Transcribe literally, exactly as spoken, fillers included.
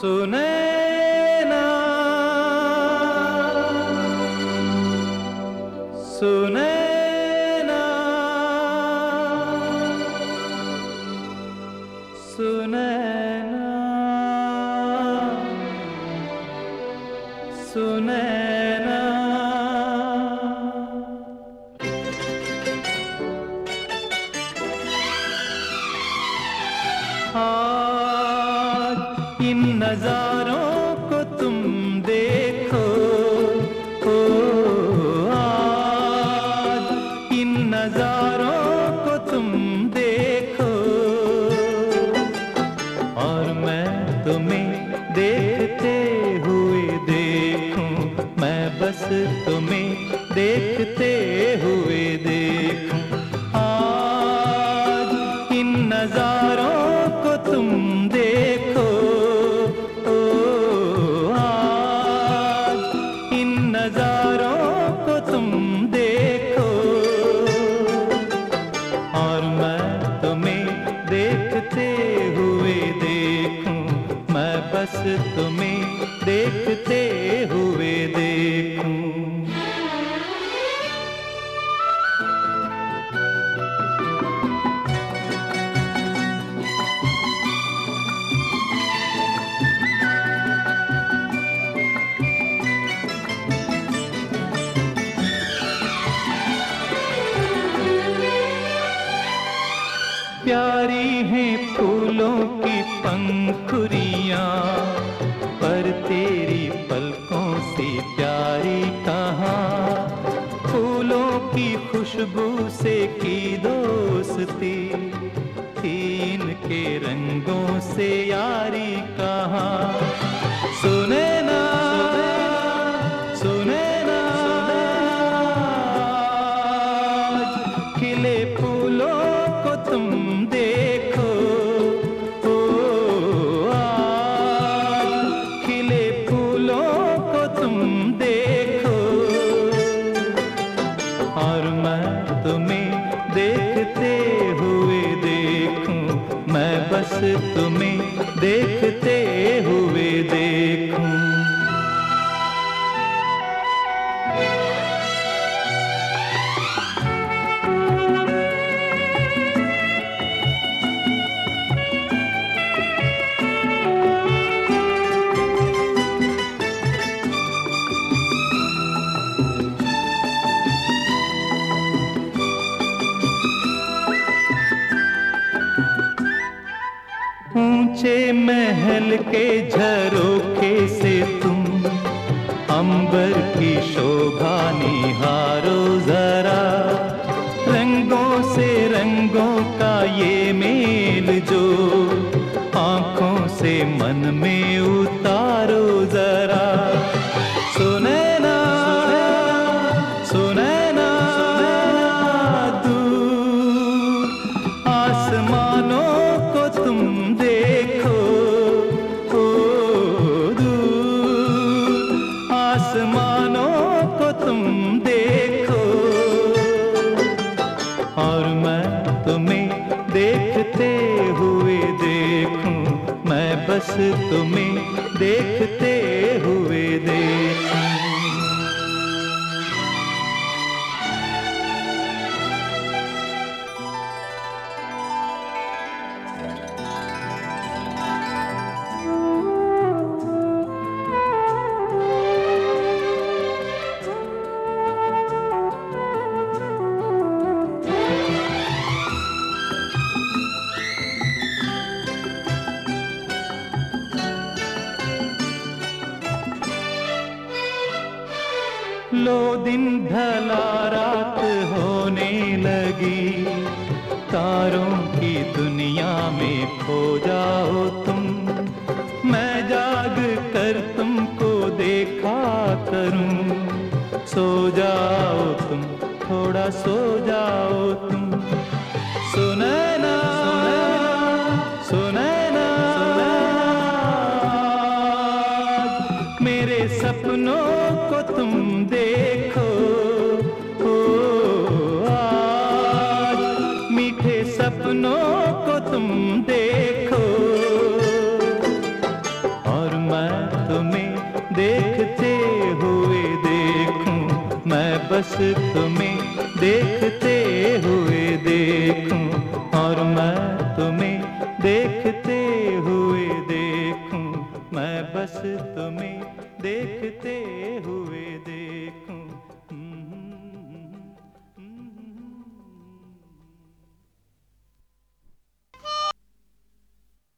सुनैना सुनैना सुनैना सुनैना आज इन नजारों को तुम देखो, ओ आज इन नजारों को तुम देखो, और मैं तुम्हें देखते हुए देखूं, मैं बस तुम्हें देखते हुए देखूं। आज इन नजारों को तुम देखो, ओ आज इन नजारों को तुम देखो, और मैं तुम्हें देखते हुए देखूं, मैं बस तुम्हें देखते हुए देखूं। प्यारी हैं फूलों की पंखुड़ियाँ, पर तेरी पलकों से प्यारी कहाँ। फूलों की खुशबू से की दोस्ती, तीन के रंगों से यारी कहाँ। सुनैना सुनैना खिले फूलों को तुम देखो, ओ आज खिले फूलों को तुम देखो, और मैं तुम्हें देखते हुए देखूं, मैं बस तुम्हें देखते हुए देखूं। ऊंचे महल के झरोखे से तुम अंबर की शोभा निहारो जरा, रंगों से रंगों का ये मेल जो आंखों से मन में उतारो जरा। सुनैना सुनैना दूर आसमानों को तुम देखो, ओ दूर आसमानों को तुम देखो, और मैं तुम्हें देखते हुए देखूं, मैं बस तुम्हें देखते हुए देखूं। लो दिन ढला रात होने लगी, तारों की दुनिया में खो जाओ तुम, मैं जाग कर तुमको देखा करूं। सो जाओ तुम, थोड़ा सो जाओ तुम। सुनैना सुनैना मेरे सपनों को तुम देखो, ओ आज मीठे सपनों को तुम देखो, और बस तुम्हें देखते हुए देखूं, और मैं तुम्हें देखते हुए देखूं, मैं बस तुम्हें देखते हुए देखूं।